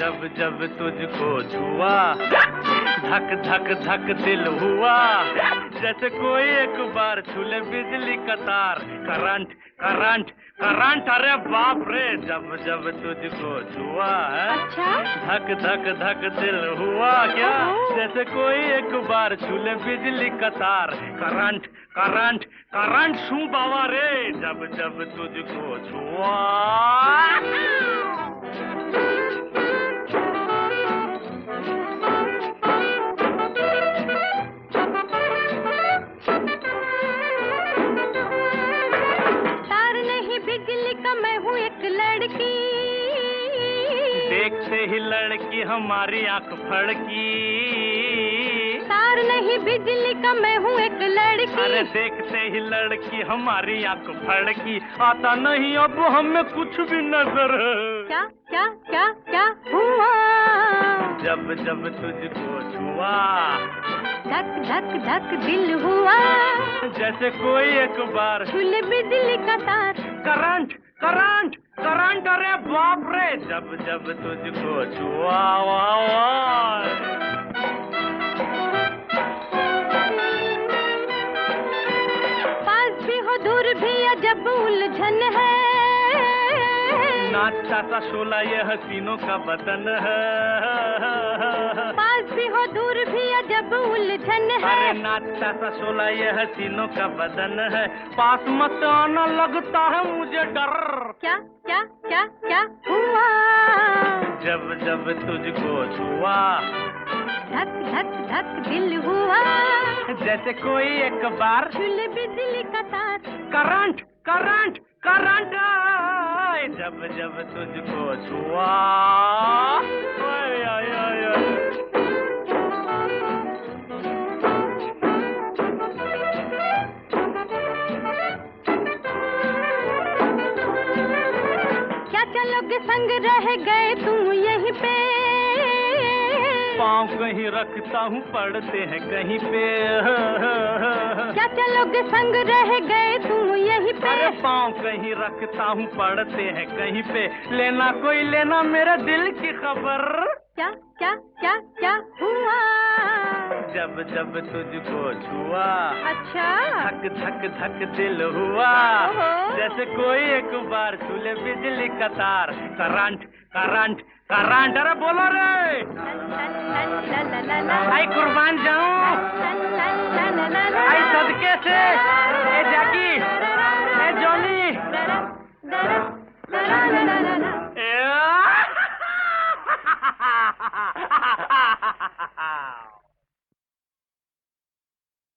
जब जब तुझको छुआ धक धक धक दिल हुआ जैसे कोई एक बार छूले बिजली का तार। करंट करंट करंट, अरे बाप रे, जब जब तुझको छुआ है अच्छा? धक धक धक दिल हुआ क्या जैसे कोई एक बार छूले बिजली का तार। करंट करंट करंट शू बाबा रे, जब जब तुझको छुआ। मैं हूँ एक लड़की, देखते ही लड़की हमारी आंख फड़की। तार नहीं बिजली का मैं हूँ एक लड़की। अरे देखते ही लड़की हमारी आंख फड़की। आता नहीं अब हमें कुछ भी नजर। क्या क्या क्या क्या हुआ जब जब तुझको छुआ धक धक धक दिल हुआ जैसे कोई एक बार छूले बिजली का तार। करंट करंट करंट, अरे बाप रे, जब जब तुझको छुआ। पास भी हो दूर भी अजब उलझन है, नाचता सा शोला ये हसीनों का बदन है। पास भी हो दूर भी अजब उलझन है। अरे नाचता सा शोला ये हसीनों का बदन है। पास मत आना लगता है मुझे डर। क्या क्या क्या क्या हुआ जब जब तुझको छुआ धक धक धक दिल हुआ जैसे कोई एक बार छूले बिजली का तार। करंट करंट करंट, जब जब तुझको छुआ। ओए ओए ओए ओए। क्या चलोगे संग रह गए तुम यहीं पे, पाँव कहीं रखता हूँ पड़ते हैं कहीं पे। क्या चलोगे संग रह गए तुम यहीं पे। अरे पाँव कहीं रखता हूँ पड़ते हैं कहीं पे। लेना कोई लेना मेरे दिल की खबर। क्या क्या क्या क्या हुआ जब जब तुझको छुआ अच्छा? धक धक धक दिल हुआ जैसे कोई एक बार छूले बिजली का तार। करंट करंट करंट, अरे बोलो रे, आई कुर्बान जाऊं, आई सदके से, ए जैकी, ए जॉनी।